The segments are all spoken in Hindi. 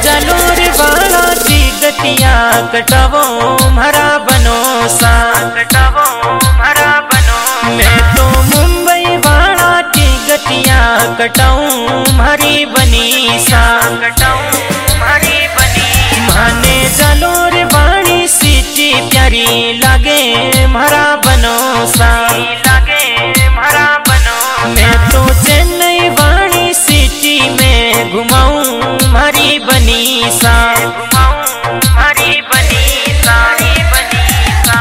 जालोर वाला की गतिया कटावो मारा बनो सा, कटावो मारा बनो। मैं तो मुंबई वाला की गतिया कटाऊं मारी बनी सा, कटाऊं मारी बनी। माने जालोर वाली सिटी प्यारी लागे मारा बनो सा, लागे मारा बनो। मैं तो चेन्नई वाली सिटी में घुमाऊं मारी बनी सा, घुमाऊं मारी बनी सा, बनी सा।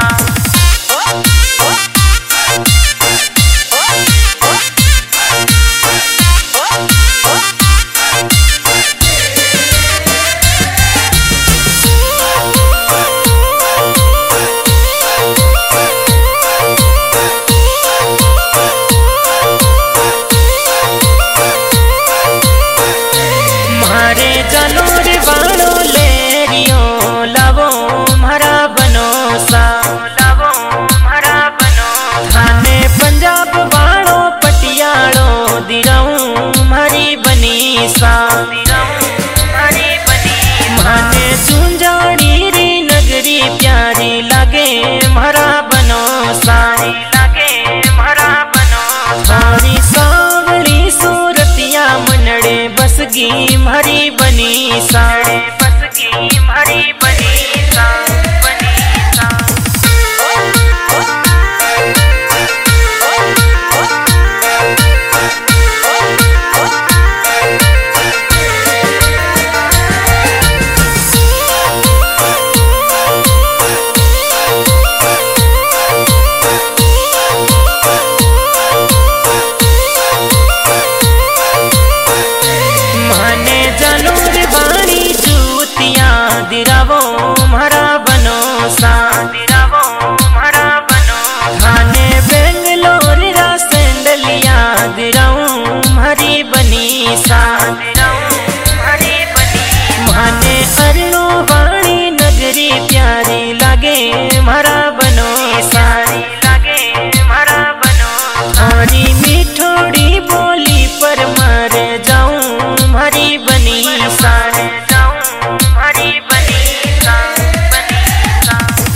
मारे जालोर वालो लेरियो लावो मारा बनो सा, लावो मारा बनो। थाने पंजाब वालो पटियालो दिराऊं मारी बनी सा, दिराऊं मारी बनी। माने झुंझाड़ी री नगरी प्यारी लागे मारा बनो सा, लागे मारा बनो। थारी सावली सूरतिया मनड़े बसगी मारी बनी सा, बसगी मारी बनी सा, बनी सा। माने जालोर वाली जूतियां दिरावो मारा बनो सा, दिरावो मारा बनो। थाने बेंगलोर रा सैंडलिया दिराऊं मारी बनी सा, दिराऊं मारी बनी। माने अरनो वाली नगरी प्यारी लागे मारा बनो सा, लागे मारा बनो। थारी मीठोड़ी बोली पर मर जाऊं मारी बनी सा, जाऊं मारी बनी सा, बनी सा।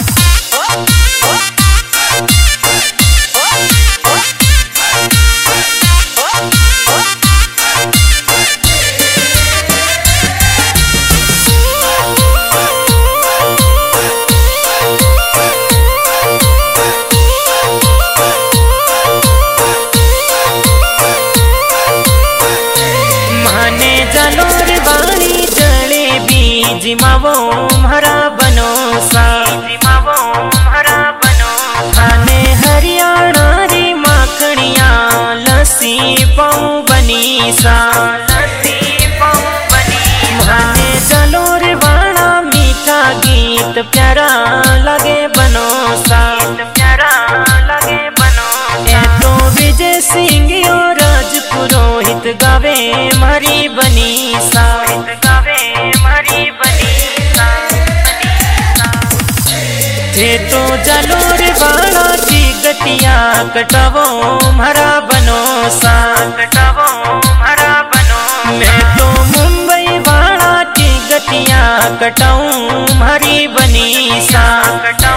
माने जालोर वाली जलेबी जिमावो मारा बनो सा, जिमावो मारा बनो। थाने हरियाणा री माखणिया लस्सी पाऊं बनी सा, लस्सी पाऊं बनी। माने जालोर वाला मीठा गीत प्यारा लगे बनो सा, प्यारा लगे बनो। ए तो विजय सिंह और राजपुरोहित गावे मारी बनी सा, गावे मारी बनी सा, बनी सा। थे तो जालोर वाला की गतिया कटावो मारा बनो सा, कटावो मारा बनो। मैं तो मुंबई वाला की गतिया कटाऊं मारी बनी सा, कटाऊं